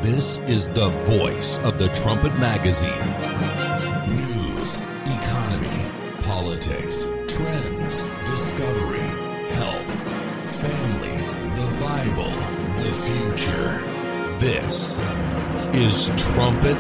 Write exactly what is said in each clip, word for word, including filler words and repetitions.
This is the voice of the Trumpet Magazine. News, economy, politics, trends, discovery, health, family, the Bible, the future. This is Trumpet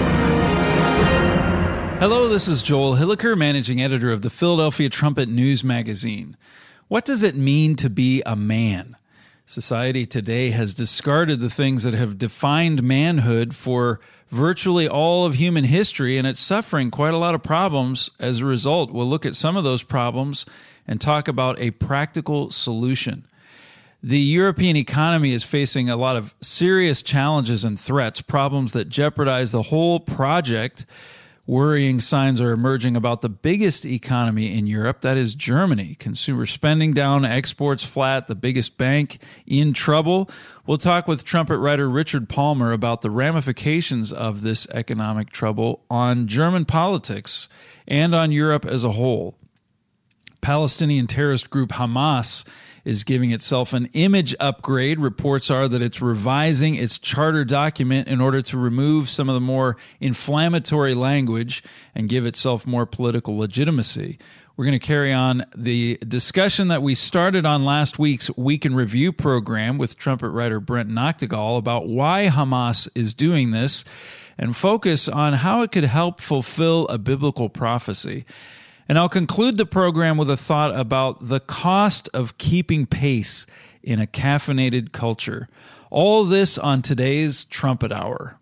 Hour. Hello, this is Joel Hilliker, managing editor of the Philadelphia Trumpet News Magazine. What does it mean to be a man? Society today has discarded the things that have defined manhood for virtually all of human history, and it's suffering quite a lot of problems as a result. We'll look at some of those problems and talk about a practical solution. The European economy is facing a lot of serious challenges and threats, problems that jeopardize the whole project. Worrying signs are emerging about the biggest economy in Europe, that is Germany. Consumer spending down, exports flat, the biggest bank in trouble. We'll talk with trumpet writer Richard Palmer about the ramifications of this economic trouble on German politics and on Europe as a whole. Palestinian terrorist group Hamas is giving itself an image upgrade. Reports are that it's revising its charter document in order to remove some of the more inflammatory language and give itself more political legitimacy. We're going to carry on the discussion that we started on last week's Week in Review program with trumpet writer Brent Noctegal about why Hamas is doing this and focus on how it could help fulfill a biblical prophecy. And I'll conclude the program with a thought about the cost of keeping pace in a caffeinated culture. All this on today's Trumpet Hour.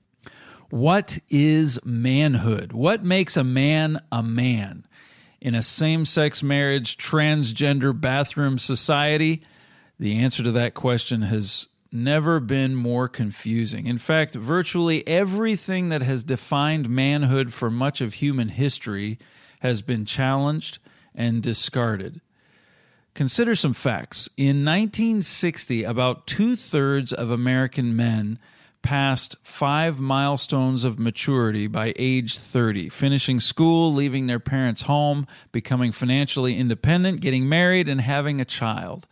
What is manhood? What makes a man a man? In a same-sex marriage, transgender bathroom society, the answer to that question has never been more confusing. In fact, virtually everything that has defined manhood for much of human history has been challenged and discarded. Consider some facts. In nineteen sixty, about two-thirds of American men passed five milestones of maturity by age thirty, finishing school, leaving their parents' home, becoming financially independent, getting married, and having a child.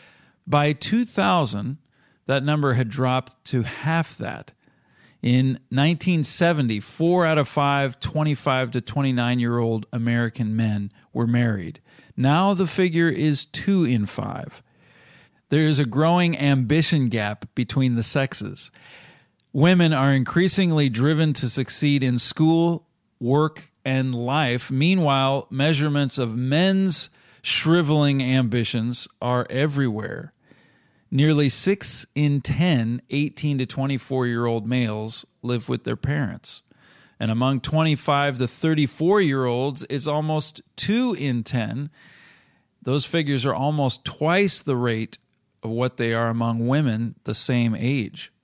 By two thousand, that number had dropped to half that. In nineteen seventy, four out of five twenty-five to twenty-nine-year-old American men were married. Now the figure is two in five. There is a growing ambition gap between the sexes. Women are increasingly driven to succeed in school, work, and life. Meanwhile, measurements of men's shriveling ambitions are everywhere. Nearly six in ten eighteen to twenty-four-year-old males live with their parents. And among twenty-five to thirty-four-year-olds, it's almost two in ten. Those figures are almost twice the rate of what they are among women the same age.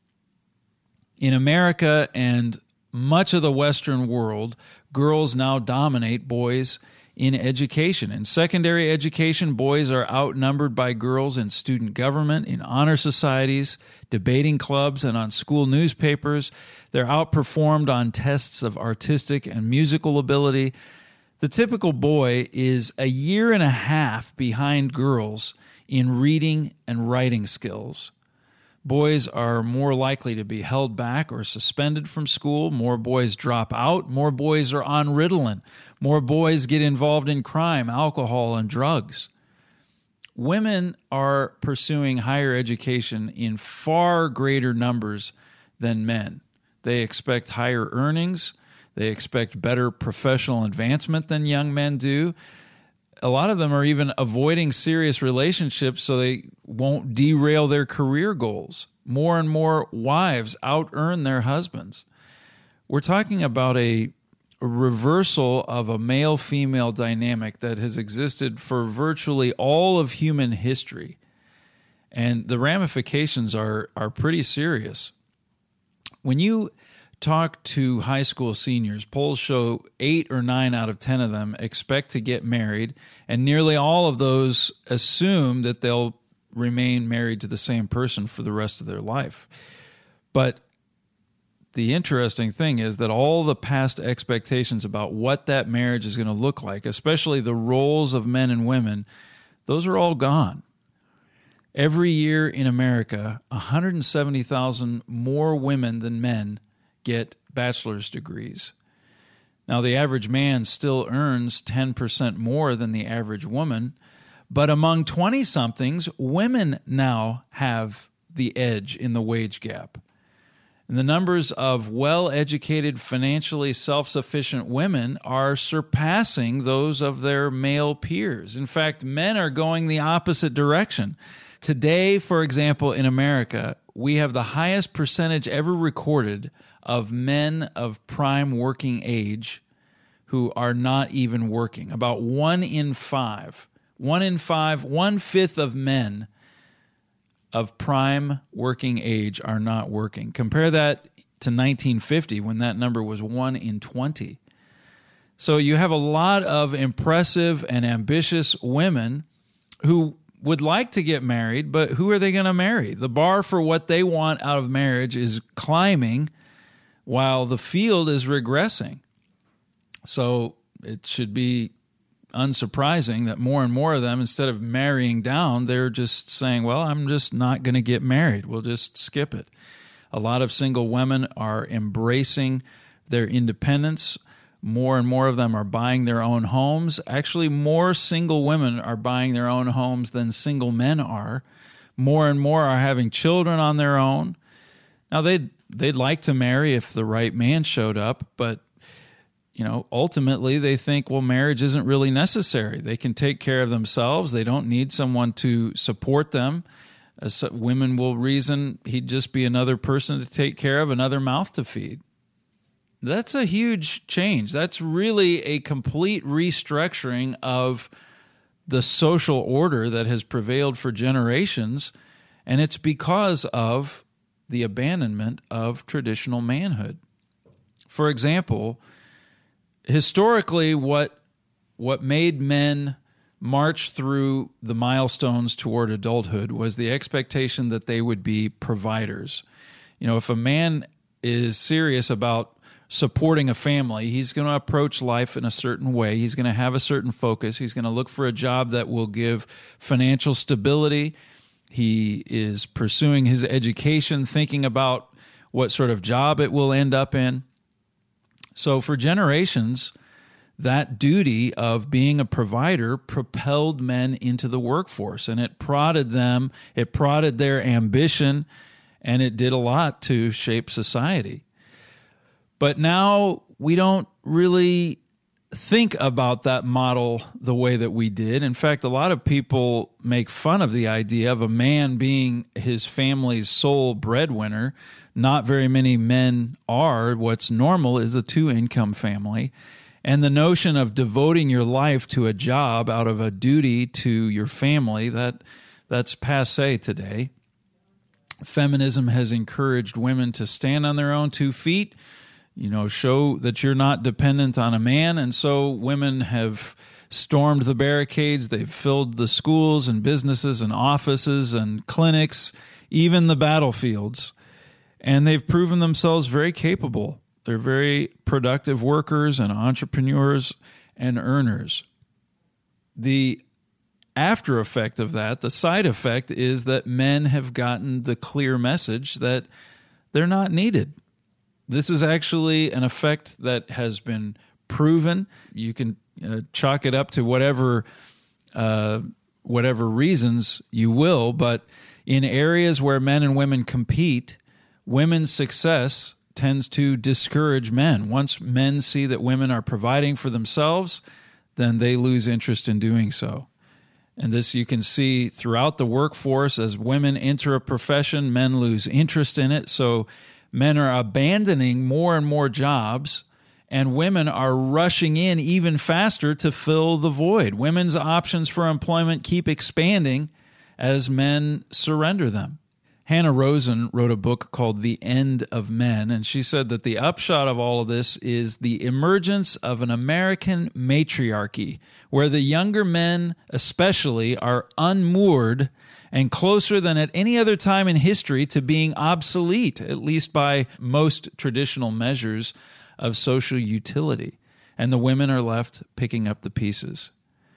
In America and much of the Western world, girls now dominate boys in education. In secondary education, boys are outnumbered by girls in student government, in honor societies, debating clubs, and on school newspapers. They're outperformed on tests of artistic and musical ability. The typical boy is a year and a half behind girls in reading and writing skills. Boys are more likely to be held back or suspended from school. More boys drop out. More boys are on Ritalin. More boys get involved in crime, alcohol, and drugs. Women are pursuing higher education in far greater numbers than men. They expect higher earnings. They expect better professional advancement than young men do. A lot of them are even avoiding serious relationships so they won't derail their career goals. More and more wives out-earn their husbands. We're talking about a reversal of a male-female dynamic that has existed for virtually all of human history. And the ramifications are, are pretty serious. When you talk to high school seniors, polls show eight or nine out of ten of them expect to get married, and nearly all of those assume that they'll remain married to the same person for the rest of their life. But the interesting thing is that all the past expectations about what that marriage is going to look like, especially the roles of men and women, those are all gone. Every year in America, one hundred seventy thousand more women than men get bachelor's degrees. Now, the average man still earns ten percent more than the average woman, but among twenty-somethings, women now have the edge in the wage gap. And the numbers of well-educated, financially self-sufficient women are surpassing those of their male peers. In fact, men are going the opposite direction. Today, for example, in America, we have the highest percentage ever recorded of men of prime working age who are not even working. About one in five, one in five, one-fifth of men of prime working age are not working. Compare that to nineteen fifty, when that number was one in twenty. So you have a lot of impressive and ambitious women who would like to get married, but who are they going to marry? The bar for what they want out of marriage is climbing while the field is regressing. So it should be unsurprising that more and more of them, instead of marrying down, they're just saying, well, I'm just not going to get married. We'll just skip it. A lot of single women are embracing their independence. More and more of them are buying their own homes. Actually, more single women are buying their own homes than single men are. More and more are having children on their own. Now, they'd, they'd like to marry if the right man showed up, but you know, ultimately they think, well, marriage isn't really necessary. They can take care of themselves. They don't need someone to support them. As women will reason he'd just be another person to take care of, another mouth to feed. That's a huge change. That's really a complete restructuring of the social order that has prevailed for generations, and it's because of the abandonment of traditional manhood. For example, historically, what what made men march through the milestones toward adulthood was the expectation that they would be providers. You know, if a man is serious about supporting a family, he's going to approach life in a certain way. He's going to have a certain focus. He's going to look for a job that will give financial stability. He is pursuing his education, thinking about what sort of job it will end up in. So for generations, that duty of being a provider propelled men into the workforce, and it prodded them, it prodded their ambition, and it did a lot to shape society. But now we don't really think about that model the way that we did. In fact, a lot of people make fun of the idea of a man being his family's sole breadwinner. Not very many men are. What's normal is a two-income family. And the notion of devoting your life to a job out of a duty to your family, that that's passé today. Feminism has encouraged women to stand on their own two feet, you know, show that you're not dependent on a man. And so women have stormed the barricades. They've filled the schools and businesses and offices and clinics, even the battlefields. And they've proven themselves very capable. They're very productive workers and entrepreneurs and earners. The after effect of that, the side effect, is that men have gotten the clear message that they're not needed. This is actually an effect that has been proven. You can uh, chalk it up to whatever uh, whatever reasons you will, but in areas where men and women compete, women's success tends to discourage men. Once men see that women are providing for themselves, then they lose interest in doing so. And this you can see throughout the workforce. As women enter a profession, men lose interest in it. So men are abandoning more and more jobs, and women are rushing in even faster to fill the void. Women's options for employment keep expanding as men surrender them. Hannah Rosen wrote a book called The End of Men, and she said that the upshot of all of this is the emergence of an American matriarchy, where the younger men especially are unmoored and closer than at any other time in history to being obsolete, at least by most traditional measures of social utility. And the women are left picking up the pieces.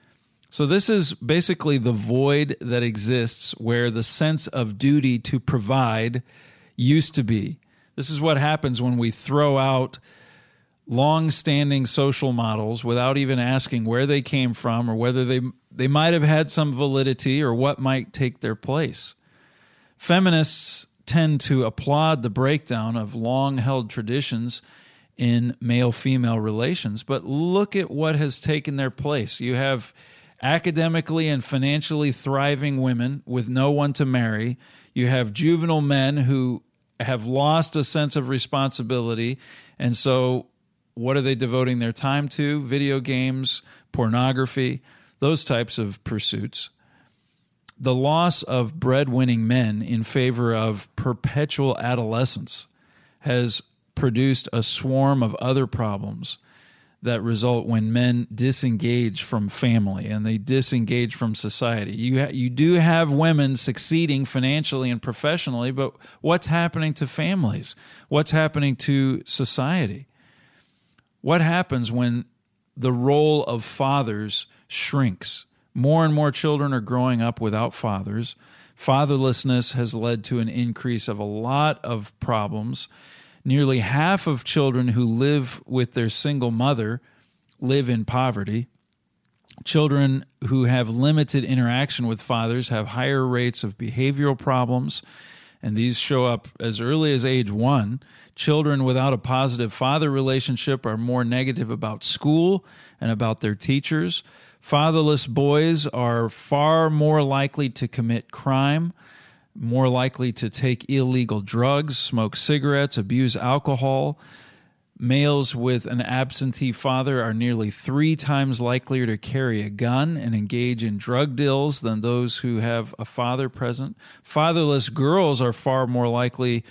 So this is basically the void that exists where the sense of duty to provide used to be. This is what happens when we throw out long-standing social models without even asking where they came from or whether they they might have had some validity or what might take their place. Feminists tend to applaud the breakdown of long-held traditions in male-female relations, but look at what has taken their place. You have academically and financially thriving women with no one to marry. You have juvenile men who have lost a sense of responsibility, and so what are they devoting their time to? Video games, pornography, those types of pursuits. The loss of breadwinning men in favor of perpetual adolescence has produced a swarm of other problems that result when men disengage from family and they disengage from society. You ha- you do have women succeeding financially and professionally, but what's happening to families? What's happening to society? What happens when the role of fathers shrinks? More and more children are growing up without fathers. Fatherlessness has led to an increase of a lot of problems. Nearly half of children who live with their single mother live in poverty. Children who have limited interaction with fathers have higher rates of behavioral problems, and these show up as early as age one. Children without a positive father relationship are more negative about school and about their teachers. Fatherless boys are far more likely to commit crime, more likely to take illegal drugs, smoke cigarettes, abuse alcohol. Males with an absentee father are nearly three times likelier to carry a gun and engage in drug deals than those who have a father present. Fatherless girls are far more likely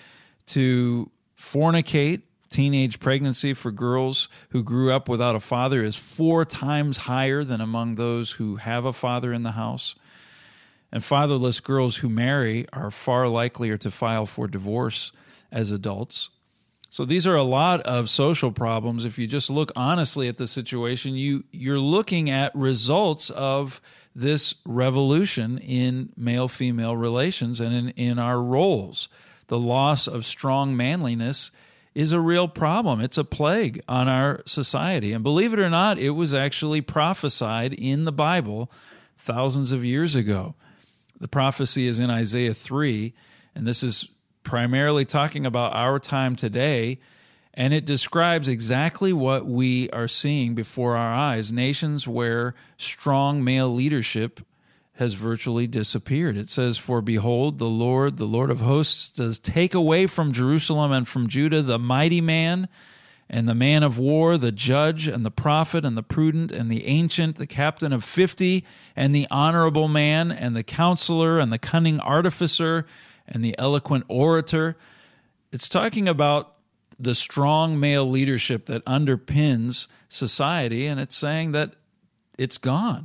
to fornicate. Teenage pregnancy for girls who grew up without a father is four times higher than among those who have a father in the house. And fatherless girls who marry are far likelier to file for divorce as adults. So these are a lot of social problems. If you just look honestly at the situation, you, you're looking at results of this revolution in male-female relations and in, in our roles. The loss of strong manliness is a real problem. It's a plague on our society. And believe it or not, it was actually prophesied in the Bible thousands of years ago. The prophecy is in Isaiah three, and this is primarily talking about our time today, and it describes exactly what we are seeing before our eyes, nations where strong male leadership has virtually disappeared. It says, "For behold, the Lord, the Lord of hosts, does take away from Jerusalem and from Judah the mighty man and the man of war, the judge and the prophet and the prudent and the ancient, the captain of fifty and the honorable man and the counselor and the cunning artificer and the eloquent orator." It's talking about the strong male leadership that underpins society, and it's saying that it's gone.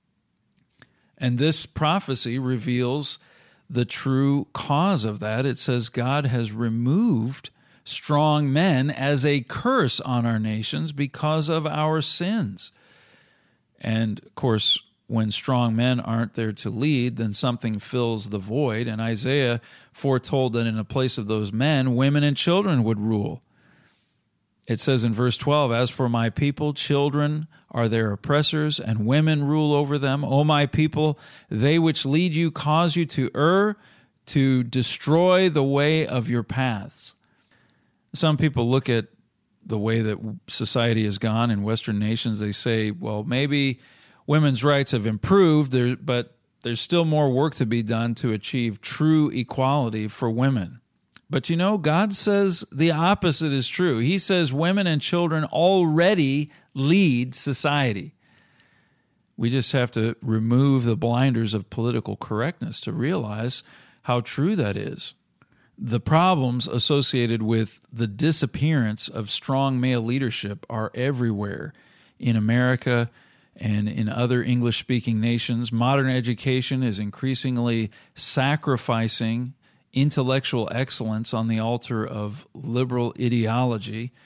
And this prophecy reveals the true cause of that. It says God has removed strong men as a curse on our nations because of our sins. And, of course, when strong men aren't there to lead, then something fills the void. And Isaiah foretold that in a place of those men, women and children would rule. It says in verse twelve, "As for my people, children are their oppressors, and women rule over them. O my people, they which lead you cause you to err, to destroy the way of your paths." Some people look at the way that society has gone in Western nations. They say, well, maybe women's rights have improved, there, but there's still more work to be done to achieve true equality for women. But you know, God says the opposite is true. He says women and children already lead society. We just have to remove the blinders of political correctness to realize how true that is. The problems associated with the disappearance of strong male leadership are everywhere in America and in other English-speaking nations. Modern education is increasingly sacrificing intellectual excellence on the altar of liberal ideology.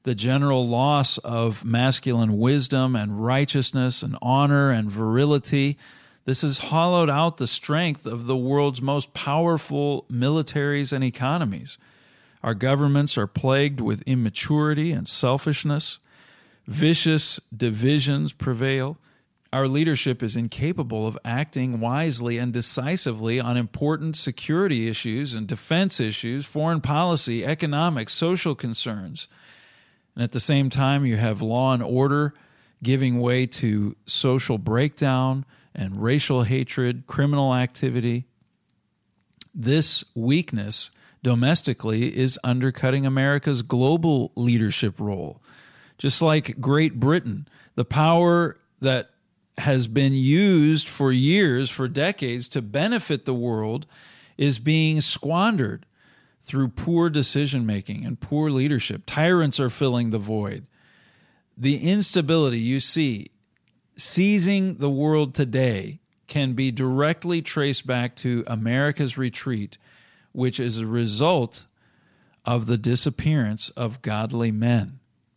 the general loss of masculine wisdom and righteousness and honor and virility. This has hollowed out the strength of the world's most powerful militaries and economies. Our governments are plagued with immaturity and selfishness. Vicious divisions prevail. Our leadership is incapable of acting wisely and decisively on important security issues and defense issues, foreign policy, economic, social concerns. And at the same time, you have law and order giving way to social breakdown and racial hatred, criminal activity. This weakness domestically is undercutting America's global leadership role. Just like Great Britain, the power that has been used for years, for decades, to benefit the world is being squandered through poor decision-making and poor leadership. Tyrants are filling the void. The instability you see seizing the world today can be directly traced back to America's retreat, which is a result of the disappearance of godly men.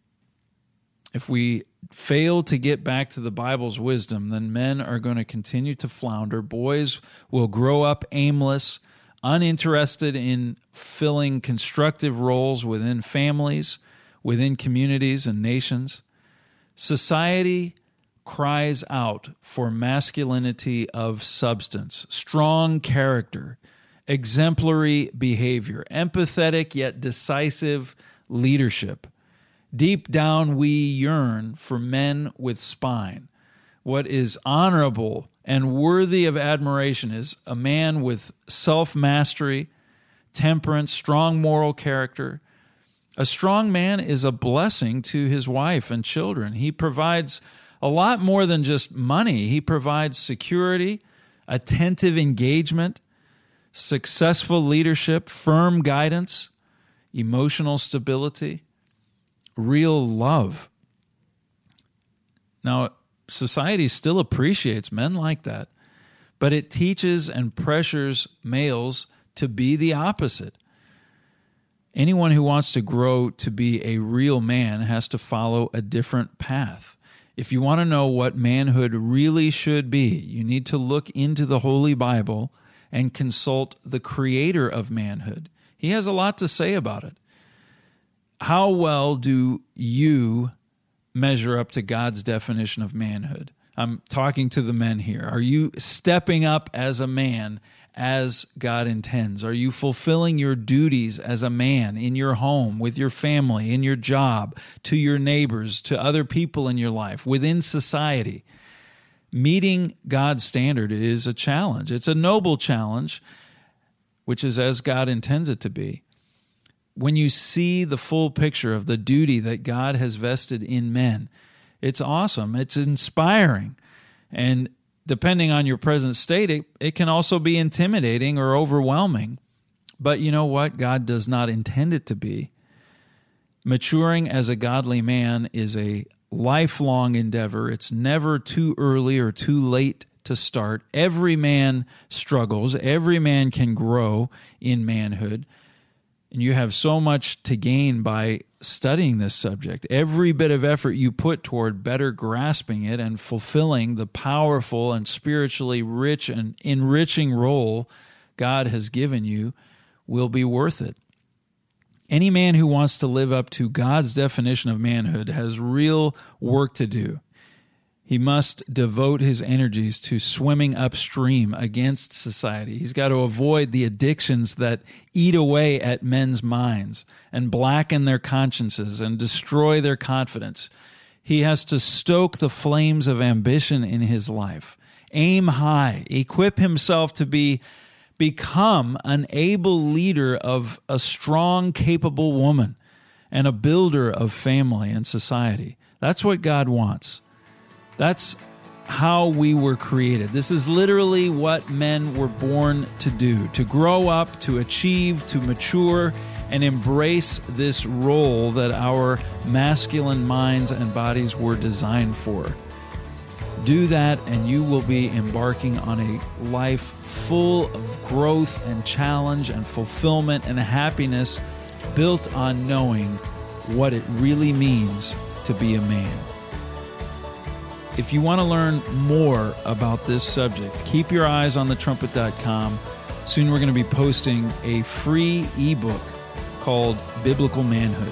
If we fail to get back to the Bible's wisdom, then men are going to continue to flounder. Boys will grow up aimless, uninterested in filling constructive roles within families, within communities and nations. Society cries out for masculinity of substance, strong character, exemplary behavior, empathetic yet decisive leadership. Deep down, we yearn for men with spine. What is honorable and worthy of admiration is a man with self-mastery, temperance, strong moral character. A strong man is a blessing to his wife and children. He provides a lot more than just money. He provides security, attentive engagement, successful leadership, firm guidance, emotional stability, real love. Now, society still appreciates men like that, but it teaches and pressures males to be the opposite. Anyone who wants to grow to be a real man has to follow a different path. If you want to know what manhood really should be, you need to look into the Holy Bible and consult the creator of manhood. He has a lot to say about it. How well do you measure up to God's definition of manhood? I'm talking to the men here. Are you stepping up as a man as God intends? Are you fulfilling your duties as a man in your home, with your family, in your job, to your neighbors, to other people in your life, within society? Meeting God's standard is a challenge. It's a noble challenge, which is as God intends it to be. When you see the full picture of the duty that God has vested in men, it's awesome. It's inspiring. And depending on your present state, it, it can also be intimidating or overwhelming. But you know what? God does not intend it to be. Maturing as a godly man is a lifelong endeavor. It's never too early or too late to start. Every man struggles. Every man can grow in manhood. And you have so much to gain by studying this subject. Every bit of effort you put toward better grasping it and fulfilling the powerful and spiritually rich and enriching role God has given you will be worth it. Any man who wants to live up to God's definition of manhood has real work to do. He must devote his energies to swimming upstream against society. He's got to avoid the addictions that eat away at men's minds and blacken their consciences and destroy their confidence. He has to stoke the flames of ambition in his life, aim high, equip himself to be become an able leader of a strong, capable woman and a builder of family and society. That's what God wants. That's how we were created. This is literally what men were born to do, to grow up, to achieve, to mature, and embrace this role that our masculine minds and bodies were designed for. Do that, and you will be embarking on a life full of growth and challenge and fulfillment and happiness built on knowing what it really means to be a man. If you want to learn more about this subject, keep your eyes on the trumpet dot com. Soon we're going to be posting a free ebook called Biblical Manhood.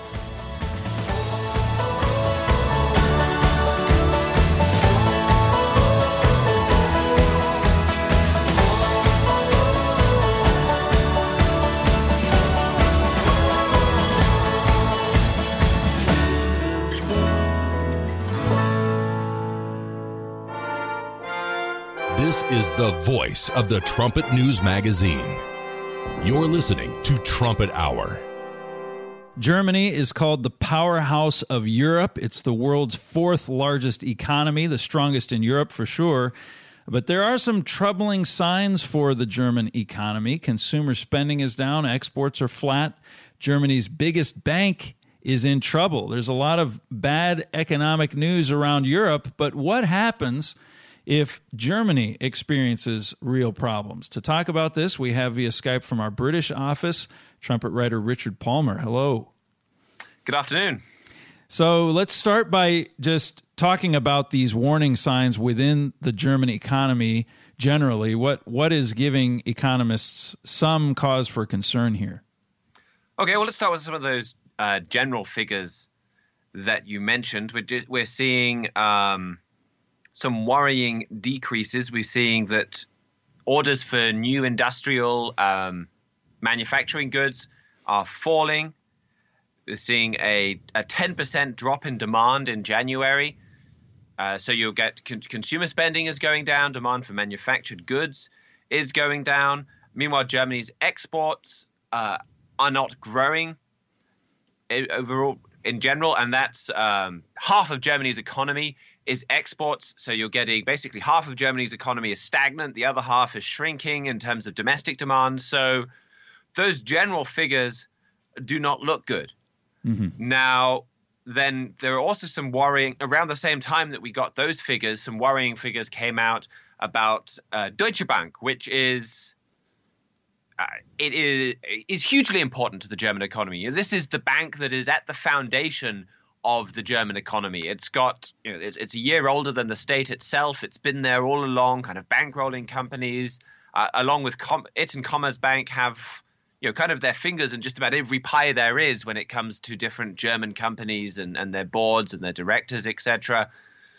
This is the voice of the Trumpet News Magazine. You're listening to Trumpet Hour. Germany is called the powerhouse of Europe. It's the world's fourth largest economy, the strongest in Europe for sure. But there are some troubling signs for the German economy. Consumer spending is down, exports are flat. Germany's biggest bank is in trouble. There's a lot of bad economic news around Europe, but what happens if Germany experiences real problems? To talk about this, we have via Skype from our British office, trumpet writer Richard Palmer. Hello. Good afternoon. So let's start by just talking about these warning signs within the German economy generally. What what is giving economists some cause for concern here? Okay, well, let's start with some of those uh, general figures that you mentioned. We're, just, we're seeing Um, some worrying decreases. We're seeing that orders for new industrial um, manufacturing goods are falling. We're seeing a, a ten percent drop in demand in January. Uh, so you'll get con- consumer spending is going down. Demand for manufactured goods is going down. Meanwhile, Germany's exports uh, are not growing overall in general. And that's um, half of Germany's economy is exports. So you're getting basically half of Germany's economy is stagnant. The other half is shrinking in terms of domestic demand. So those general figures do not look good. Mm-hmm. Now, then there are also some worrying around the same time that we got those figures. Some worrying figures came out about uh, Deutsche Bank, which is uh, it is is hugely important to the German economy. This is the bank that is at the foundation of the German economy. It's got, you know, it's, it's a year older than the state itself. It's been there all along, kind of bankrolling companies, uh, along with Com- it and Commerzbank have, you know, kind of their fingers in just about every pie there is when it comes to different German companies and, and their boards and their directors, et cetera.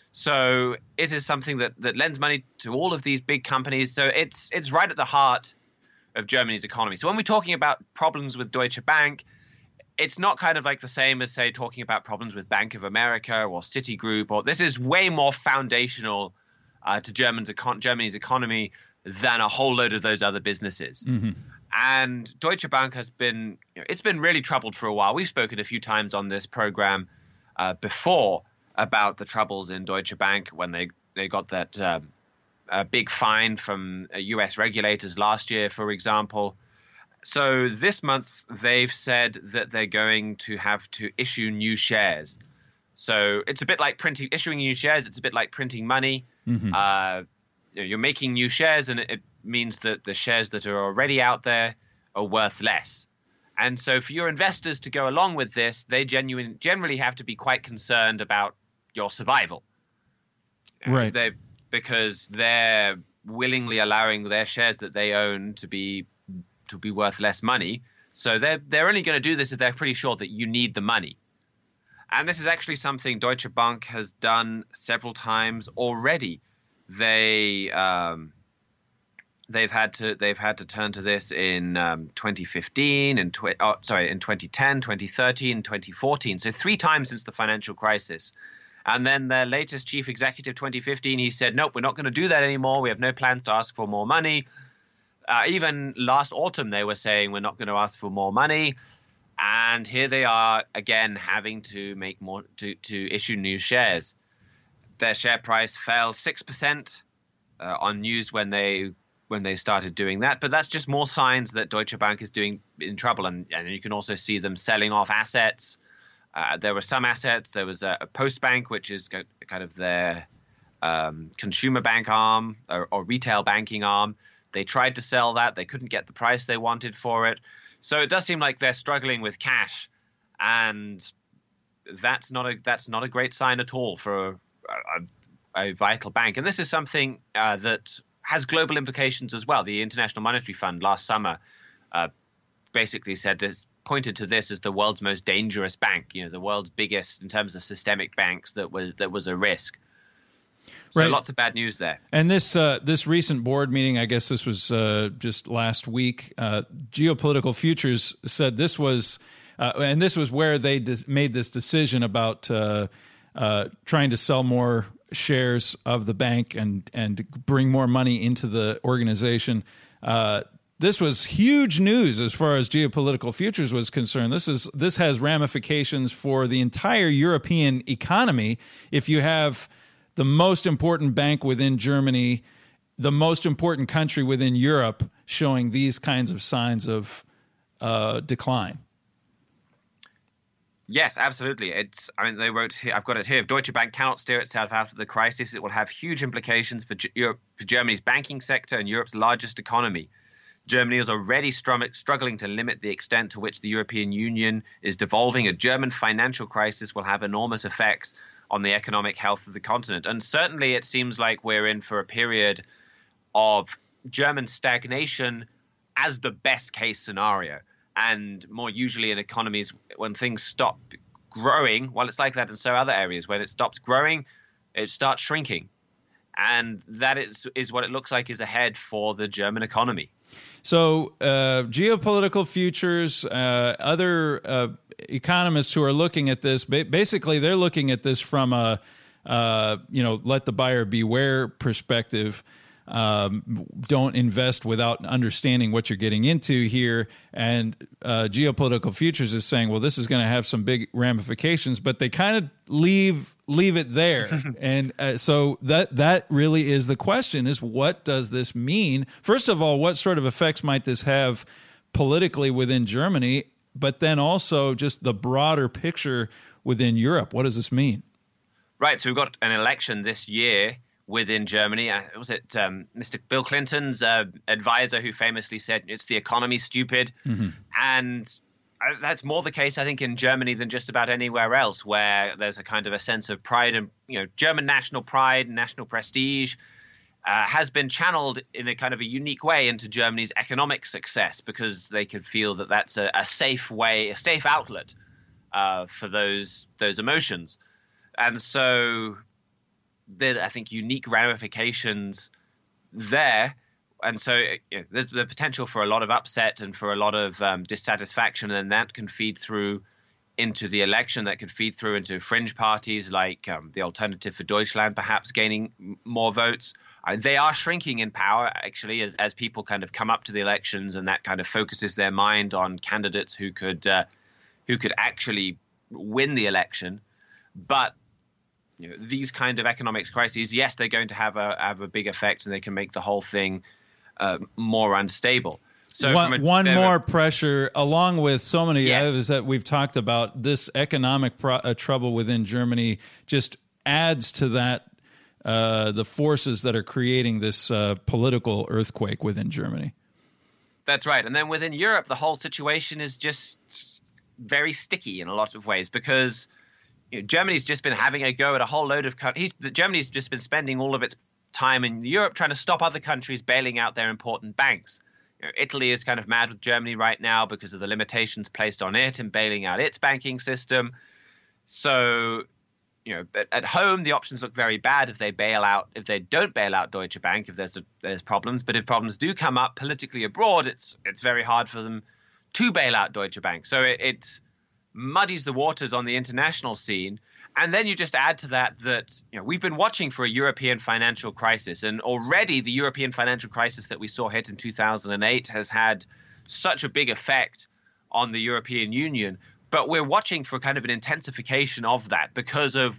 So it is something that, that lends money to all of these big companies. So it's it's right at the heart of Germany's economy. So when we're talking about problems with Deutsche Bank, it's not kind of like the same as, say, talking about problems with Bank of America or Citigroup. Or this is way more foundational uh, to German's econ- Germany's economy than a whole load of those other businesses. Mm-hmm. And Deutsche Bank has been, you know, it's been really troubled for a while. We've spoken a few times on this program uh, before about the troubles in Deutsche Bank when they, they got that um, a big fine from uh, U S regulators last year, for example. So this month, they've said that they're going to have to issue new shares. So it's a bit like printing, issuing new shares. It's a bit like printing money. Mm-hmm. Uh, you know, you're making new shares, and it, it means that the shares that are already out there are worth less. And so for your investors to go along with this, they genuine, generally have to be quite concerned about your survival. Right. They, because they're willingly allowing their shares that they own to be to be worth less money. So they're, they're only going to do this if they're pretty sure that you need the money. And this is actually something Deutsche Bank has done several times already. They um, they've had to they've had to turn to this in um, twenty fifteen and tw- oh, sorry in twenty ten, twenty thirteen, twenty fourteen. So three times since the financial crisis. And then their latest chief executive, twenty fifteen, he said, nope, we're not going to do that anymore. We have no plans to ask for more money. Uh, even last autumn, they were saying we're not going to ask for more money. And here they are again having to make more to, to issue new shares. Their share price fell six percent uh, on news when they when they started doing that. But that's just more signs that Deutsche Bank is doing in trouble. And, and you can also see them selling off assets. Uh, there were some assets. There was a, a Postbank, which is kind of their um, consumer bank arm or, or retail banking arm. They tried to sell that. They couldn't get the price they wanted for it. So it does seem like they're struggling with cash. and that's not a that's not a great sign at all for a, a, a vital bank. And this is something uh, that has global implications as well. The International Monetary Fund last summer uh, basically said this, pointed to this as the world's most dangerous bank. You know, the world's biggest in terms of systemic banks that was that was a risk. So right. Lots of bad news there. And this uh, this recent board meeting, I guess this was uh, just last week, uh, Geopolitical Futures said this was, uh, and this was where they dis- made this decision about uh, uh, trying to sell more shares of the bank and, and bring more money into the organization. Uh, this was huge news as far as Geopolitical Futures was concerned. This is this has ramifications for the entire European economy. If you have the most important bank within Germany, the most important country within Europe, showing these kinds of signs of uh, decline. Yes, absolutely. It's. I mean, they wrote here. I've got it here. If Deutsche Bank cannot steer itself out of the crisis, it will have huge implications for, G- Europe, for Germany's banking sector and Europe's largest economy. Germany is already strum- struggling to limit the extent to which the European Union is devolving. A German financial crisis will have enormous effects on the economic health of the continent. And certainly it seems like we're in for a period of German stagnation as the best case scenario. And more usually in economies, when things stop growing, well, it's like that in so other areas. When it stops growing, it starts shrinking. And that is, is what it looks like is ahead for the German economy. So uh, Geopolitical Futures, uh, other uh, economists who are looking at this, ba- basically they're looking at this from a, uh, you know, let the buyer beware perspective. Um, don't invest without understanding what you're getting into here. And uh, Geopolitical Futures is saying, well, this is going to have some big ramifications, but they kind of leave leave it there. And uh, so that that really is the question, is what does this mean? First of all, what sort of effects might this have politically within Germany, but then also just the broader picture within Europe? What does this mean? Right. So we've got an election this year within Germany. Uh, was it um, Mister Bill Clinton's uh, advisor who famously said it's the economy, stupid? Mm-hmm. And uh, that's more the case, I think, in Germany than just about anywhere else, where there's a kind of a sense of pride and, you know, German national pride, national prestige uh, has been channeled in a kind of a unique way into Germany's economic success, because they could feel that that's a, a safe way, a safe outlet uh, for those those emotions. And so there are, I think, unique ramifications there. And so you know, there's the potential for a lot of upset and for a lot of um, dissatisfaction, and that can feed through into the election, that could feed through into fringe parties like um, the Alternative for Deutschland perhaps gaining m- more votes. Uh, they are shrinking in power, actually, as, as people kind of come up to the elections, and that kind of focuses their mind on candidates who could uh, who could actually win the election. But you know, these kind of economics crises, yes, they're going to have a have a big effect, and they can make the whole thing uh, more unstable. So one, from a, one more a, pressure, along with so many yes. others that we've talked about, this economic pro- uh, trouble within Germany just adds to that, uh, the forces that are creating this uh, political earthquake within Germany. That's right. And then within Europe, the whole situation is just very sticky in a lot of ways, because you know, Germany's just been having a go at a whole load of countries. Germany's just been spending all of its time in Europe trying to stop other countries bailing out their important banks. You know, Italy is kind of mad with Germany right now because of the limitations placed on it in bailing out its banking system. So, you know, at, at home, the options look very bad if they bail out, if they don't bail out Deutsche Bank, if there's a, there's problems. But if problems do come up politically abroad, it's it's very hard for them to bail out Deutsche Bank. So it, it muddies the waters on the international scene. And then you just add to that that you know we've been watching for a European financial crisis, and already the European financial crisis that we saw hit in two thousand eight has had such a big effect on the European Union. But we're watching for kind of an intensification of that because of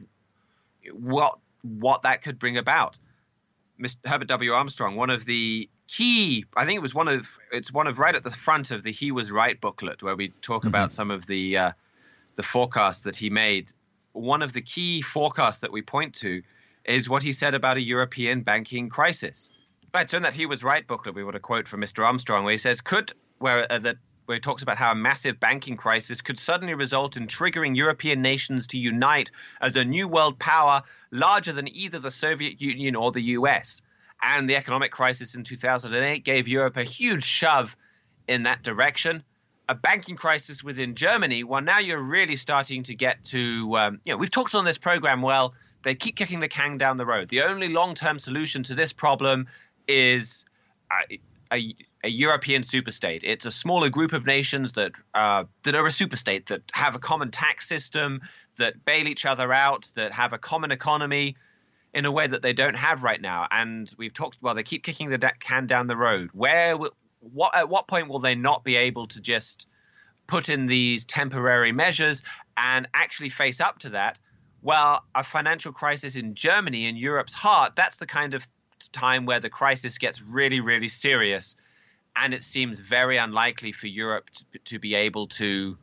what what that could bring about. Mister Herbert W. Armstrong, one of the key, I think it was one of it's one of right at the front of the He Was Right booklet, where we talk mm-hmm. about some of the uh, the forecasts that he made. One of the key forecasts that we point to is what he said about a European banking crisis. Right, so in that He Was Right booklet, we want a quote from Mister Armstrong where he says, could where uh, that where he talks about how a massive banking crisis could suddenly result in triggering European nations to unite as a new world power larger than either the Soviet Union or the U S. And the economic crisis in two thousand eight gave Europe a huge shove in that direction. A banking crisis within Germany, well, now you're really starting to get to, um, you know, we've talked on this program, well, they keep kicking the can down the road. The only long-term solution to this problem is a, a, a European superstate. It's a smaller group of nations that uh, that are a superstate, that have a common tax system, that bail each other out, that have a common economy in a way that they don't have right now. And we've talked, well, they keep kicking the can down the road. Where, what, at what point will they not be able to just put in these temporary measures and actually face up to that? Well, a financial crisis in Germany, in Europe's heart, that's the kind of time where the crisis gets really, really serious. And it seems very unlikely for Europe to, to be able to,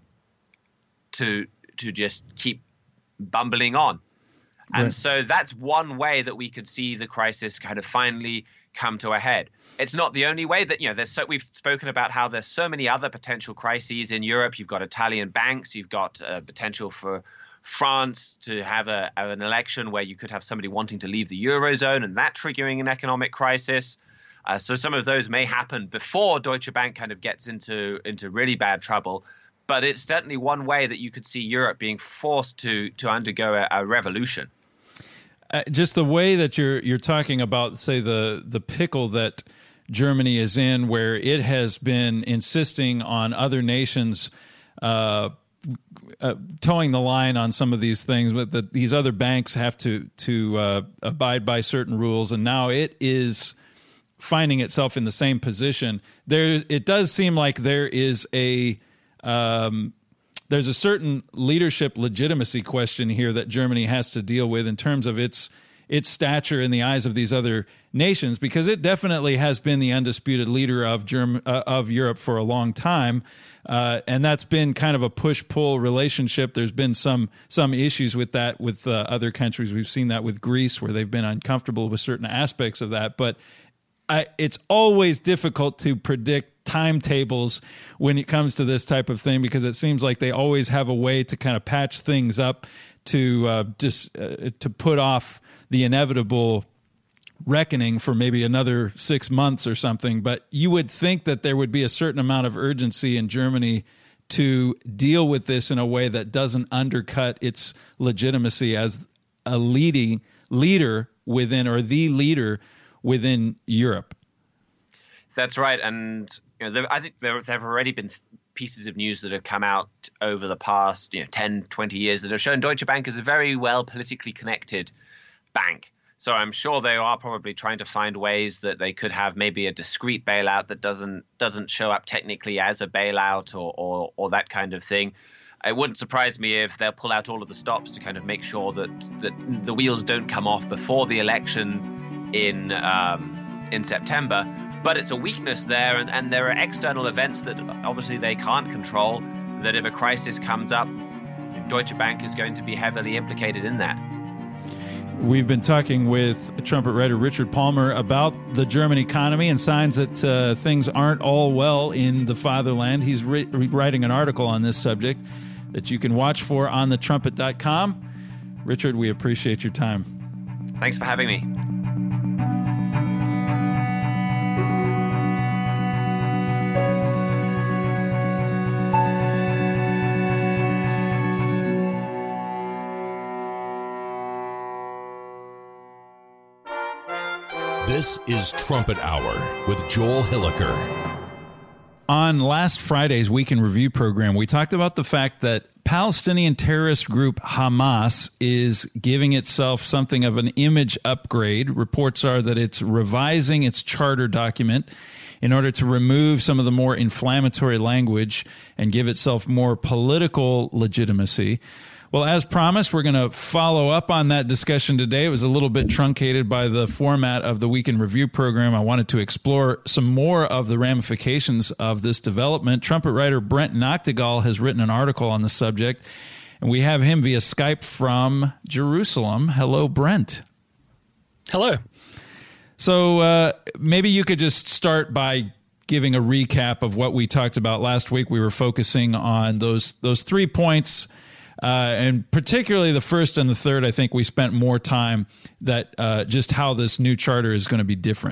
to, to just keep bumbling on. And right. So that's one way that we could see the crisis kind of finally come to a head. It's not the only way that, you know, there's so, we've spoken about how there's so many other potential crises in Europe. You've got Italian banks, you've got uh, potential for France to have a, an election where you could have somebody wanting to leave the Eurozone and that triggering an economic crisis. Uh, so some of those may happen before Deutsche Bank kind of gets into, into really bad trouble. But it's certainly one way that you could see Europe being forced to, to undergo a, a revolution. Uh, just the way that you're you're talking about, say, the the pickle that Germany is in, where it has been insisting on other nations uh, uh, towing the line on some of these things, but that these other banks have to to uh, abide by certain rules, and now it is finding itself in the same position. There, it does seem like there is a um, there's a certain leadership legitimacy question here that Germany has to deal with in terms of its its stature in the eyes of these other nations, because it definitely has been the undisputed leader of Germ- uh, of Europe for a long time, uh, and that's been kind of a push-pull relationship. There's been some some issues with that with uh, other countries. We've seen that with Greece, where they've been uncomfortable with certain aspects of that, but I, it's always difficult to predict timetables when it comes to this type of thing, because it seems like they always have a way to kind of patch things up to uh, just uh, to put off the inevitable reckoning for maybe another six months or something. But you would think that there would be a certain amount of urgency in Germany to deal with this in a way that doesn't undercut its legitimacy as a leading leader within, or the leader within Europe. That's right. And you know, there, I think there, there have already been pieces of news that have come out over the past you know, ten, twenty years that have shown Deutsche Bank is a very well politically connected bank. So I'm sure they are probably trying to find ways that they could have maybe a discrete bailout that doesn't doesn't show up technically as a bailout or, or, or that kind of thing. It wouldn't surprise me if they'll pull out all of the stops to kind of make sure that, that the wheels don't come off before the election in um, in September. But it's a weakness there, and, and there are external events that obviously they can't control, that if a crisis comes up, Deutsche Bank is going to be heavily implicated in that. We've been talking with trumpet writer Richard Palmer about the German economy and signs that uh, things aren't all well in the fatherland. He's ri- writing an article on this subject that you can watch for on the trumpet dot com. Richard, we appreciate your time. Thanks for having me. This is Trumpet Hour with Joel Hilliker. On last Friday's Week in Review program, we talked about the fact that Palestinian terrorist group Hamas is giving itself something of an image upgrade. Reports are that it's revising its charter document in order to remove some of the more inflammatory language and give itself more political legitimacy. Well, as promised, we're going to follow up on that discussion today. It was a little bit truncated by the format of the Week in Review program. I wanted to explore some more of the ramifications of this development. Trumpet writer Brent Noctegal has written an article on the subject, and we have him via Skype from Jerusalem. Hello, Brent. Hello. So uh, maybe you could just start by giving a recap of what we talked about last week. We were focusing on those those three points, uh, and particularly the first and the third. I think we spent more time that uh, just how this new charter is going to be different.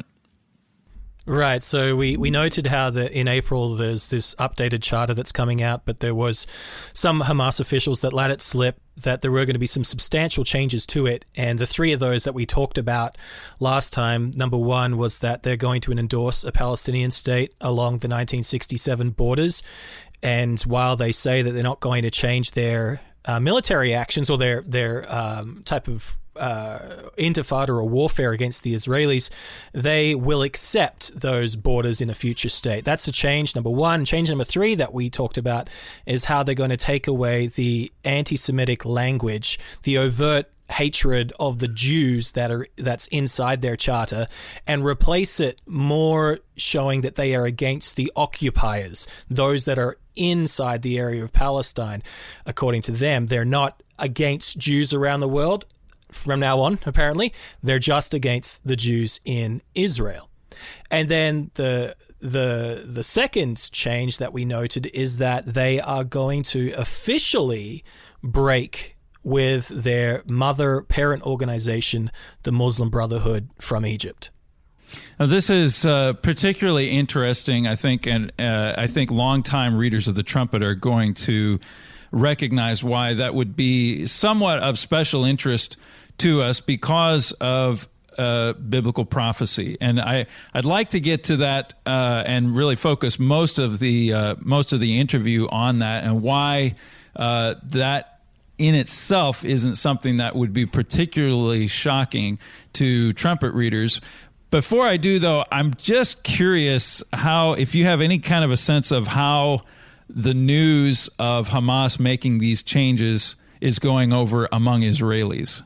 Right. So we, we noted how the, in April there's this updated charter that's coming out, but there was some Hamas officials that let it slip that there were going to be some substantial changes to it. And the three of those that we talked about last time, number one was that they're going to endorse a Palestinian state along the nineteen sixty-seven borders. And while they say that they're not going to change their uh, military actions or their, their um, type of Uh, intifada or warfare against the Israelis, they will accept those borders in a future state. That's a change, number one. Change number three that we talked about is how they're going to take away the anti-Semitic language, the overt hatred of the Jews that are that's inside their charter, and replace it more showing that they are against the occupiers, those that are inside the area of Palestine. According to them, they're not against Jews around the world. From now on, apparently, they're just against the Jews in Israel. And then the the the second change that we noted is that they are going to officially break with their mother parent organization, the Muslim Brotherhood from Egypt. Now, this is uh, particularly interesting, I think, and uh, I think longtime readers of the Trumpet are going to recognize why that would be somewhat of special interest to us because of uh, biblical prophecy. And I, I'd like to get to that uh, and really focus most of the uh, most of the interview on that and why uh, that in itself isn't something that would be particularly shocking to Trumpet readers. Before I do, though, I'm just curious how, if you have any kind of a sense of how the news of Hamas making these changes is going over among Israelis.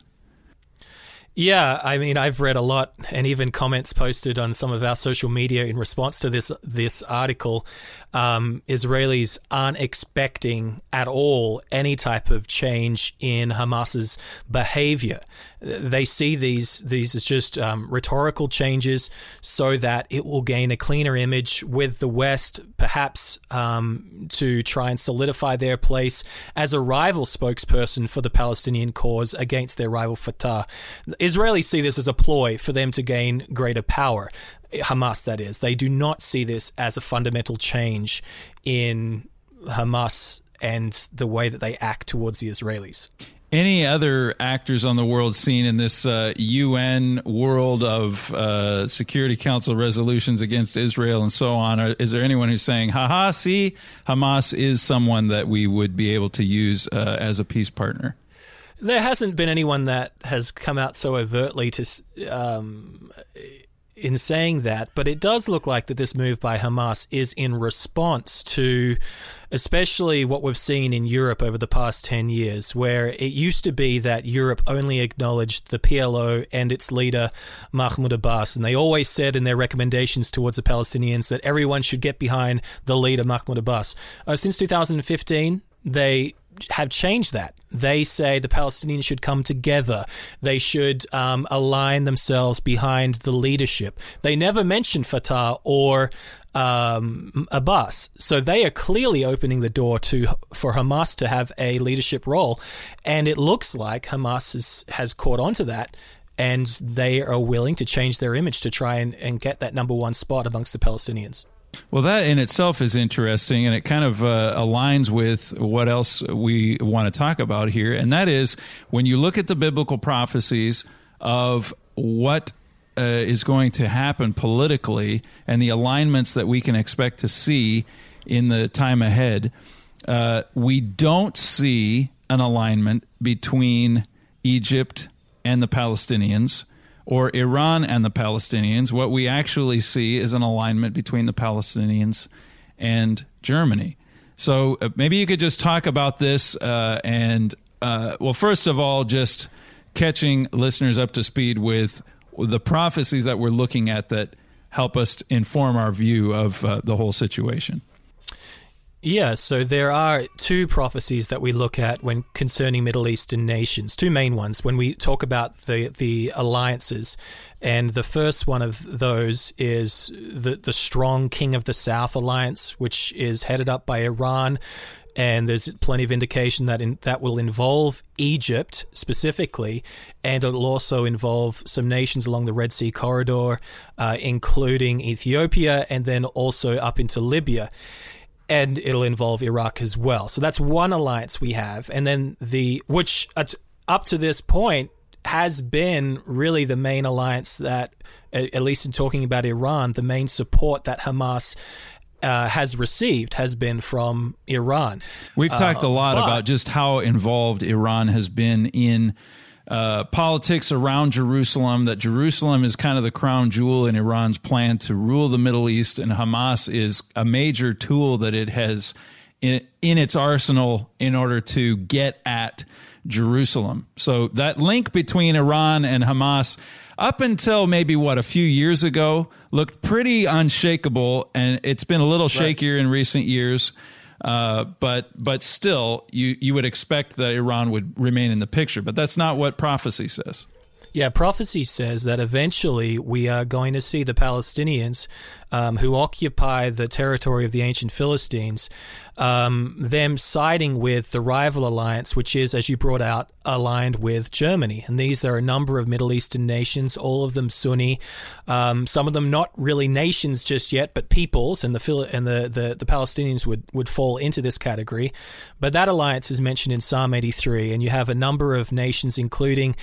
Yeah, I mean, I've read a lot and even comments posted on some of our social media in response to this this article. Um, Israelis aren't expecting at all any type of change in Hamas's behavior. They see these these as just um, rhetorical changes so that it will gain a cleaner image with the West, perhaps um, to try and solidify their place as a rival spokesperson for the Palestinian cause against their rival Fatah. Israelis see this as a ploy for them to gain greater power. Hamas, that is. They do not see this as a fundamental change in Hamas and the way that they act towards the Israelis. Any other actors on the world scene in this uh, U N world of uh, Security Council resolutions against Israel and so on? Or is there anyone who's saying, haha, see, Hamas is someone that we would be able to use uh, as a peace partner? There hasn't been anyone that has come out so overtly to um, in saying that, but it does look like that this move by Hamas is in response to especially what we've seen in Europe over the past ten years, where it used to be that Europe only acknowledged the P L O and its leader, Mahmoud Abbas, and they always said in their recommendations towards the Palestinians that everyone should get behind the leader, Mahmoud Abbas. Uh, since two thousand fifteen, they have changed that. They say the Palestinians should come together. They should um, align themselves behind the leadership. They never mentioned Fatah or um, Abbas. So they are clearly opening the door to for Hamas to have a leadership role. And it looks like Hamas is, has caught on to that, and they are willing to change their image to try and, and get that number one spot amongst the Palestinians. Well, that in itself is interesting, and it kind of uh, aligns with what else we want to talk about here, and that is when you look at the biblical prophecies of what uh, is going to happen politically and the alignments that we can expect to see in the time ahead, uh, we don't see an alignment between Egypt and the Palestinians, or Iran and the Palestinians. What we actually see is an alignment between the Palestinians and Germany. So uh, maybe you could just talk about this uh, and, uh, well, first of all, just catching listeners up to speed with the prophecies that we're looking at that help us inform our view of uh, the whole situation. Yeah, so there are two prophecies that we look at when concerning Middle Eastern nations, two main ones when we talk about the, the alliances. And the first one of those is the, the strong King of the South alliance, which is headed up by Iran. And there's plenty of indication that in, that will involve Egypt specifically, and it'll also involve some nations along the Red Sea corridor, uh, including Ethiopia, and then also up into Libya. And it'll involve Iraq as well. So that's one alliance we have. And then the, which up to this point has been really the main alliance that, at least in talking about Iran, the main support that Hamas uh, has received has been from Iran. We've talked uh, a lot but, about just how involved Iran has been in Uh, politics around Jerusalem, that Jerusalem is kind of the crown jewel in Iran's plan to rule the Middle East, and Hamas is a major tool that it has in, in its arsenal in order to get at Jerusalem. So that link between Iran and Hamas, up until maybe, what, a few years ago, looked pretty unshakable, and it's been a little shakier in recent years. Uh, but but still, you, you would expect that Iran would remain in the picture. But that's not what prophecy says. Yeah, prophecy says that eventually we are going to see the Palestinians um, who occupy the territory of the ancient Philistines, um, them siding with the rival alliance, which is, as you brought out, aligned with Germany. And these are a number of Middle Eastern nations, all of them Sunni, um, some of them not really nations just yet, but peoples, and the and the, the, the Palestinians would, would fall into this category. But that alliance is mentioned in Psalm eighty-three, and you have a number of nations, including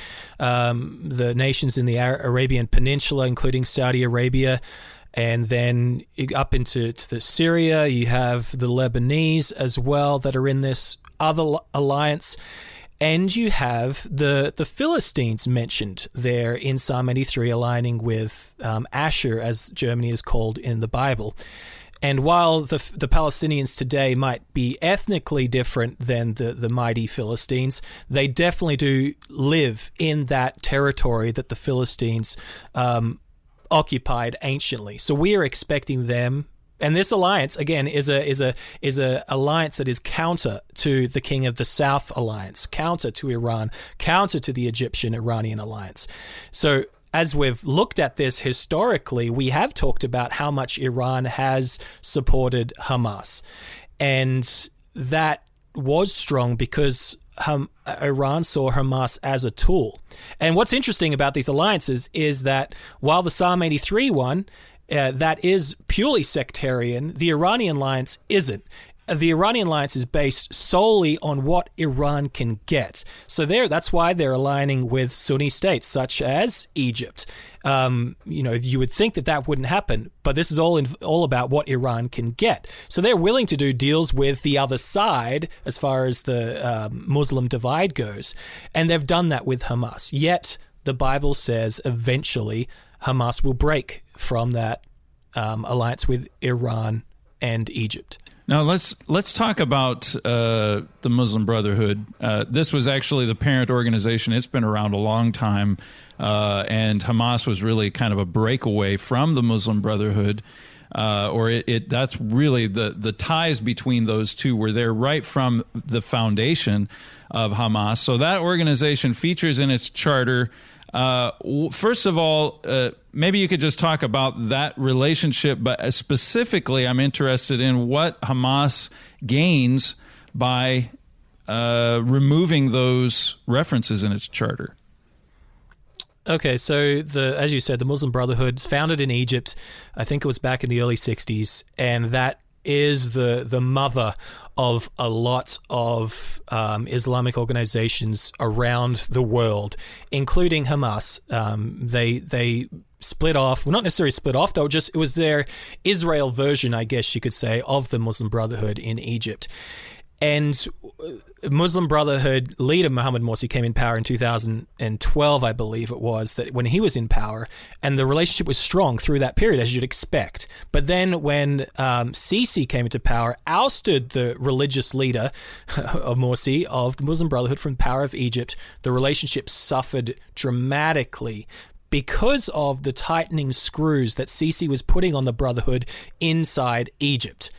um, the nations in the Arabian Peninsula, including Saudi Arabia, and then up into to the Syria. You have the Lebanese as well that are in this other alliance. And you have the the Philistines mentioned there in Psalm eighty-three, aligning with um, Asher, as Germany is called in the Bible. And while the the Palestinians today might be ethnically different than the, the mighty Philistines, they definitely do live in that territory that the Philistines um, occupied anciently. So we are expecting them. And this alliance, again, is a is a is a alliance that is counter to the King of the South alliance, counter to Iran, counter to the Egyptian-Iranian alliance. So as we've looked at this historically, we have talked about how much Iran has supported Hamas. And that was strong because Ham- Iran saw Hamas as a tool. And what's interesting about these alliances is that while the Psalm eighty-three one, uh, that is purely sectarian, the Iranian alliance isn't. The Iranian alliance is based solely on what Iran can get. So there, that's why they're aligning with Sunni states such as Egypt. Um, you know, you would think that that wouldn't happen, but this is all in, all about what Iran can get. So they're willing to do deals with the other side as far as the um, Muslim divide goes, and they've done that with Hamas. Yet the Bible says eventually Hamas will break from that um, alliance with Iran and Egypt. Now let's let's talk about uh, the Muslim Brotherhood. Uh, this was actually the parent organization. It's been around a long time, uh, and Hamas was really kind of a breakaway from the Muslim Brotherhood, uh, or it, it that's really the the ties between those two were there right from the foundation of Hamas. So that organization features in its charter. Uh, first of all, uh, maybe you could just talk about that relationship, but specifically I'm interested in what Hamas gains by uh, removing those references in its charter. Okay, so the as you said, the Muslim Brotherhood is founded in Egypt. I think it was back in the early sixties, and that is the the mother of a lot of um, Islamic organizations around the world, including Hamas. Um, they they split off, well, not necessarily split off, though. Just it was their Israel version, I guess you could say, of the Muslim Brotherhood in Egypt. And Muslim Brotherhood leader Mohammed Morsi came in power in two thousand twelve, I believe it was, that when he was in power, and the relationship was strong through that period, as you'd expect. But then when um, Sisi came into power, ousted the religious leader of Morsi, of the Muslim Brotherhood, from power of Egypt, the relationship suffered dramatically because of the tightening screws that Sisi was putting on the Brotherhood inside Egypt.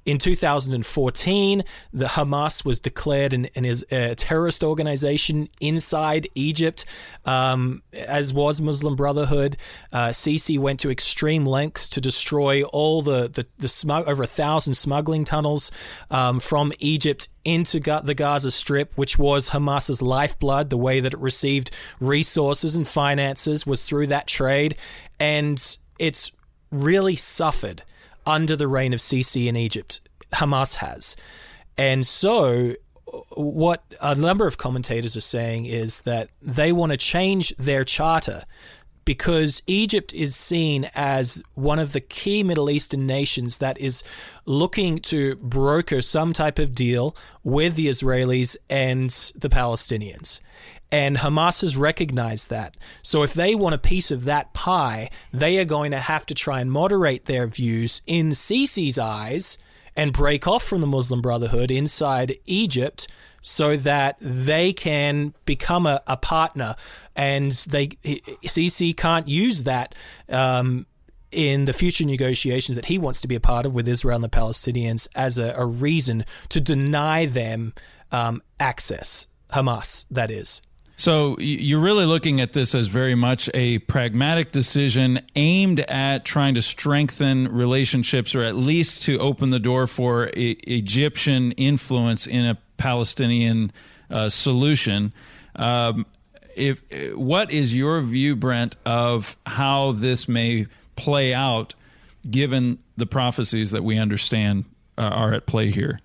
In two thousand fourteen, the Hamas was declared an, an, a terrorist organization inside Egypt, um, as was Muslim Brotherhood. Uh, Sisi went to extreme lengths to destroy all the, the, the smug, over a thousand smuggling tunnels um, from Egypt into the Gaza Strip, which was Hamas's lifeblood. The way that it received resources and finances was through that trade. And it's really suffered under the reign of Sisi in Egypt. Hamas has. And so what a number of commentators are saying is that they want to change their charter because Egypt is seen as one of the key Middle Eastern nations that is looking to broker some type of deal with the Israelis and the Palestinians. And Hamas has recognized that. So if they want a piece of that pie, they are going to have to try and moderate their views in Sisi's eyes and break off from the Muslim Brotherhood inside Egypt so that they can become a, a partner. And they Sisi can't use that um, in the future negotiations that he wants to be a part of with Israel and the Palestinians as a, a reason to deny them um, access. Hamas, that is. So you're really looking at this as very much a pragmatic decision aimed at trying to strengthen relationships or at least to open the door for a, Egyptian influence in a Palestinian uh, solution. Um, if what is your view, Brent, of how this may play out given the prophecies that we understand uh, are at play here?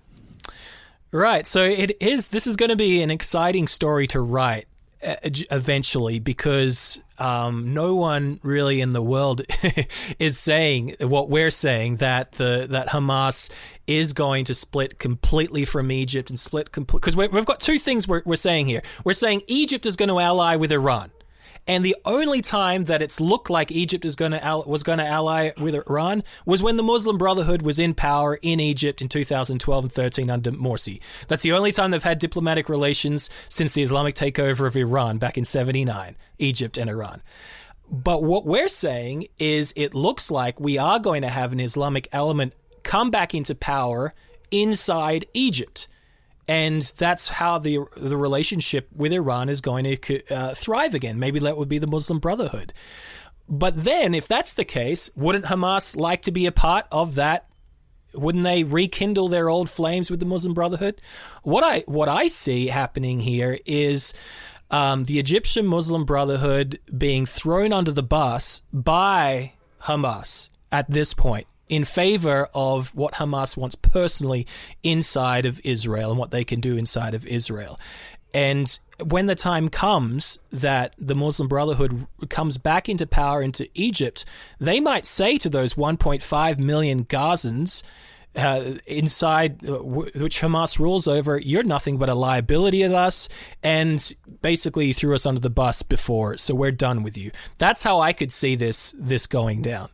Right. So it is. This is going to be an exciting story to write eventually, because um, no one really in the world is saying what we're saying, that the that Hamas is going to split completely from Egypt and split completely, because we've got two things we're, we're saying here. We're saying Egypt is going to ally with Iran. And the only time that it's looked like Egypt is going to was going to ally with Iran was when the Muslim Brotherhood was in power in Egypt in two thousand twelve and thirteen under Morsi. That's the only time they've had diplomatic relations since the Islamic takeover of Iran back in seventy-nine, Egypt and Iran. But what we're saying is it looks like we are going to have an Islamic element come back into power inside Egypt. And that's how the the relationship with Iran is going to uh, thrive again. Maybe that would be the Muslim Brotherhood. But then, if that's the case, wouldn't Hamas like to be a part of that? Wouldn't they rekindle their old flames with the Muslim Brotherhood? What I what I see happening here is um, the Egyptian Muslim Brotherhood being thrown under the bus by Hamas at this point, in favor of what Hamas wants personally inside of Israel and what they can do inside of Israel. And when the time comes that the Muslim Brotherhood comes back into power into Egypt, they might say to those one point five million Gazans uh, inside uh, which Hamas rules over, you're nothing but a liability of us, and basically you threw us under the bus before, so we're done with you. That's how I could see this this going down.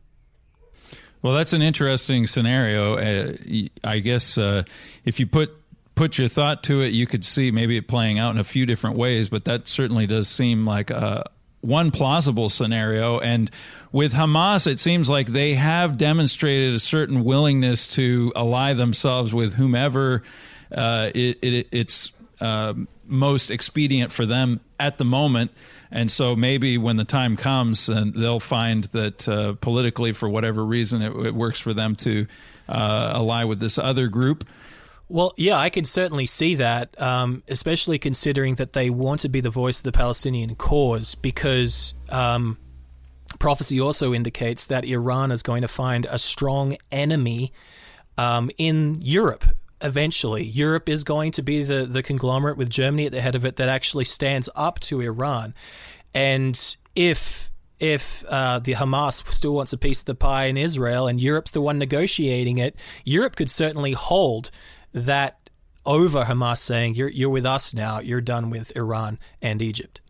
Well, that's an interesting scenario. Uh, I guess uh, if you put put your thought to it, you could see maybe it playing out in a few different ways, but that certainly does seem like uh, one plausible scenario. And with Hamas, it seems like they have demonstrated a certain willingness to ally themselves with whomever uh, it, it, it's uh, most expedient for them at the moment. And so maybe when the time comes, and they'll find that uh, politically, for whatever reason, it, it works for them to uh, ally with this other group. Well, yeah, I can certainly see that, um, especially considering that they want to be the voice of the Palestinian cause, because um, prophecy also indicates that Iran is going to find a strong enemy um, in Europe. Eventually, Europe is going to be the, the conglomerate with Germany at the head of it that actually stands up to Iran. And if if uh, the Hamas still wants a piece of the pie in Israel and Europe's the one negotiating it, Europe could certainly hold that over Hamas, saying, you're, you're with us now, you're done with Iran and Egypt.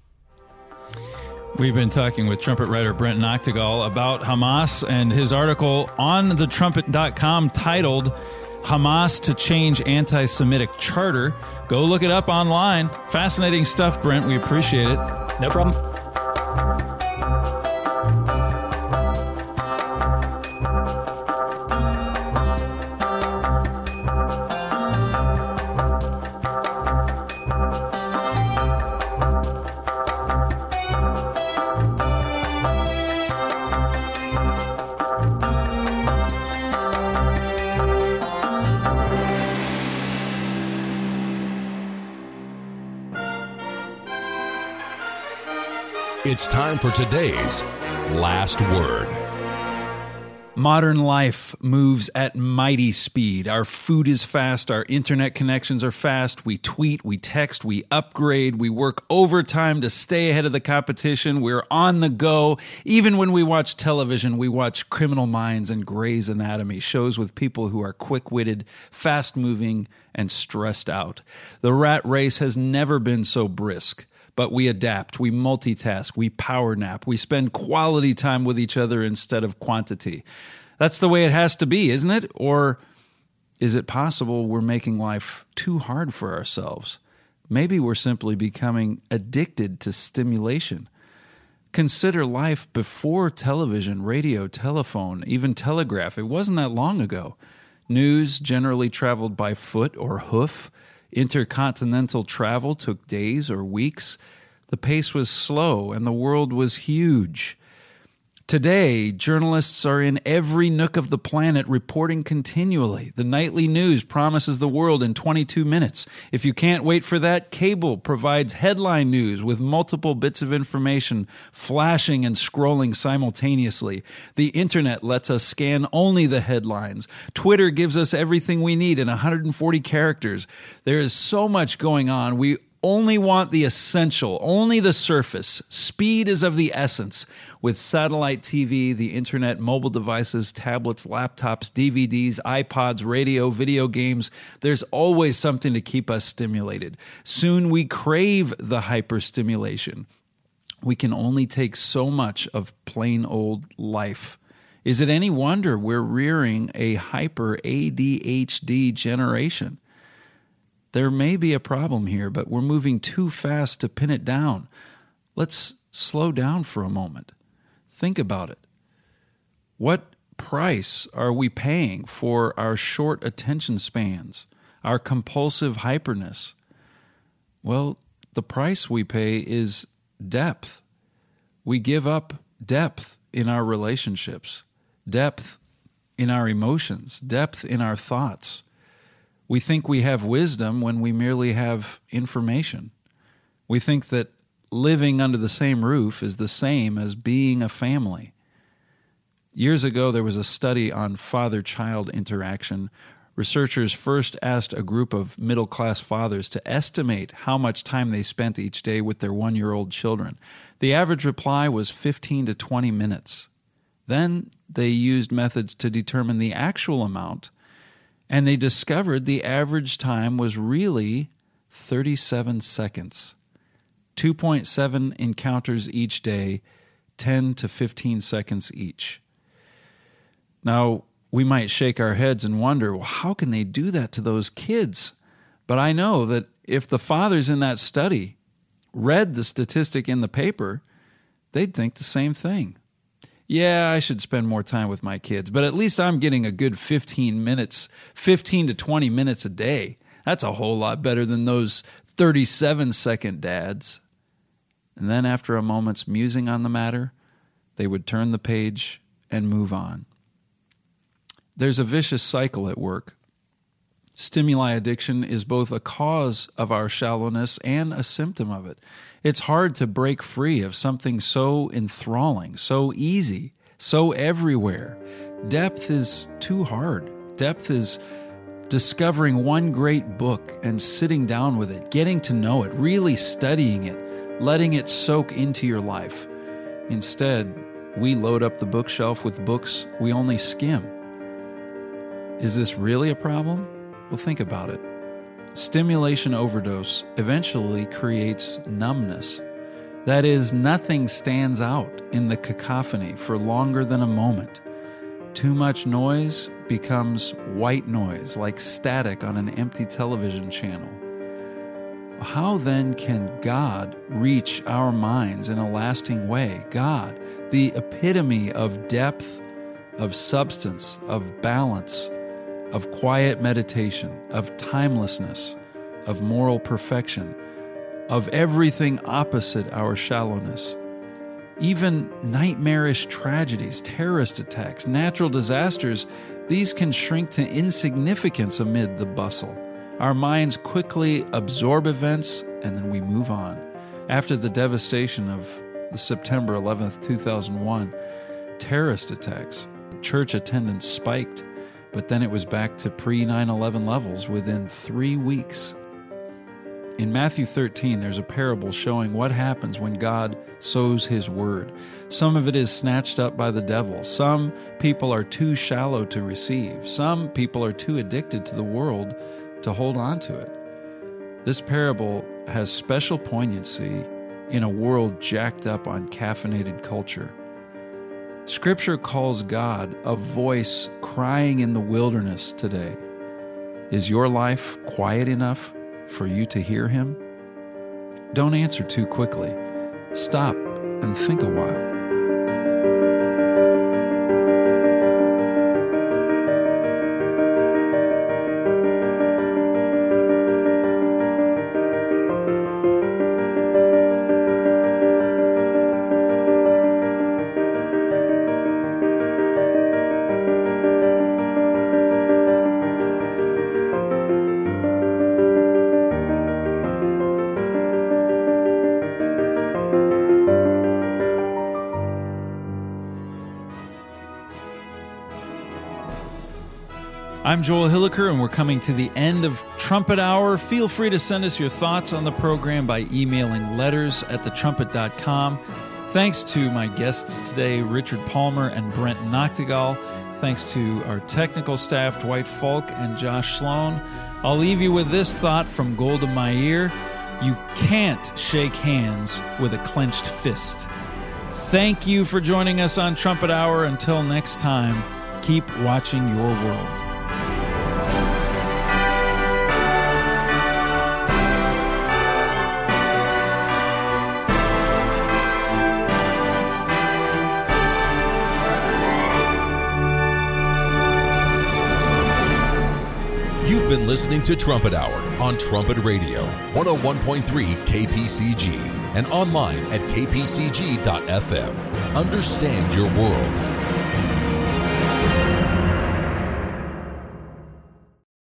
We've been talking with trumpet writer Brent Noctegal about Hamas and his article on the trumpet dot com titled Hamas to Change Anti-Semitic Charter. Go look it up online. Fascinating stuff, Brent. We appreciate it. No problem. It's time for today's Last Word. Modern life moves at mighty speed. Our food is fast. Our internet connections are fast. We tweet, we text, we upgrade, we work overtime to stay ahead of the competition. We're on the go. Even when we watch television, we watch Criminal Minds and Grey's Anatomy, shows with people who are quick-witted, fast-moving, and stressed out. The rat race has never been so brisk. But we adapt, we multitask, we power nap, we spend quality time with each other instead of quantity. That's the way it has to be, isn't it? Or is it possible we're making life too hard for ourselves? Maybe we're simply becoming addicted to stimulation. Consider life before television, radio, telephone, even telegraph. It wasn't that long ago. News generally traveled by foot or hoof. Intercontinental travel took days or weeks. The pace was slow and the world was huge. Today, journalists are in every nook of the planet reporting continually. The nightly news promises the world in twenty-two minutes. If you can't wait for that, cable provides headline news with multiple bits of information flashing and scrolling simultaneously. The internet lets us scan only the headlines. Twitter gives us everything we need in one hundred forty characters. There is so much going on. We only want the essential, only the surface. Speed is of the essence. With satellite T V, the internet, mobile devices, tablets, laptops, D V Ds, iPods, radio, video games, there's always something to keep us stimulated. Soon we crave the hyperstimulation. We can only take so much of plain old life. Is it any wonder we're rearing a hyper A D H D generation? There may be a problem here, but we're moving too fast to pin it down. Let's slow down for a moment. Think about it. What price are we paying for our short attention spans, our compulsive hyperness? Well, the price we pay is depth. We give up depth in our relationships, depth in our emotions, depth in our thoughts. We think we have wisdom when we merely have information. We think that living under the same roof is the same as being a family. Years ago, there was a study on father-child interaction. Researchers first asked a group of middle-class fathers to estimate how much time they spent each day with their one-year-old children. The average reply was fifteen to twenty minutes. Then they used methods to determine the actual amount, and they discovered the average time was really thirty-seven seconds. two point seven encounters each day, ten to fifteen seconds each. Now, we might shake our heads and wonder, well, how can they do that to those kids? But I know that if the fathers in that study read the statistic in the paper, they'd think the same thing. Yeah, I should spend more time with my kids, but at least I'm getting a good fifteen minutes, fifteen to twenty minutes a day. That's a whole lot better than those thirty-seven second dads. And then after a moment's musing on the matter, they would turn the page and move on. There's a vicious cycle at work. Stimuli addiction is both a cause of our shallowness and a symptom of it. It's hard to break free of something so enthralling, so easy, so everywhere. Depth is too hard. Depth is discovering one great book and sitting down with it, getting to know it, really studying it, letting it soak into your life. Instead, we load up the bookshelf with books we only skim. Is this really a problem? Well, think about it. Stimulation overdose eventually creates numbness. That is, nothing stands out in the cacophony for longer than a moment. Too much noise becomes white noise, like static on an empty television channel. How then can God reach our minds in a lasting way? God, the epitome of depth, of substance, of balance, of quiet meditation, of timelessness, of moral perfection, of everything opposite our shallowness. Even nightmarish tragedies, terrorist attacks, natural disasters, these can shrink to insignificance amid the bustle. Our minds quickly absorb events, and then we move on. After the devastation of the September eleventh, two thousand one terrorist attacks. Church attendance spiked, but then it was back to pre nine eleven levels within three weeks. In Matthew thirteen, there's a parable showing what happens when God sows his word. Some of it is snatched up by the devil. Some people are too shallow to receive. Some people are too addicted to the world to hold on to it. This parable has special poignancy in a world jacked up on caffeinated culture. Scripture calls God a voice crying in the wilderness today. Is your life quiet enough for you to hear him? Don't answer too quickly. Stop and think a while. I'm Joel Hilliker, and we're coming to the end of Trumpet Hour. Feel free to send us your thoughts on the program by emailing letters at the trumpet dot com. Thanks to my guests today, Richard Palmer and Brent Noctegal. Thanks to our technical staff, Dwight Falk and Josh Sloan. I'll leave you with this thought from Golda Meir. You can't shake hands with a clenched fist. Thank you for joining us on Trumpet Hour. Until next time, keep watching your world. You've been listening to Trumpet Hour on Trumpet Radio, one oh one point three K P C G, and online at k p c g dot f m. Understand your world.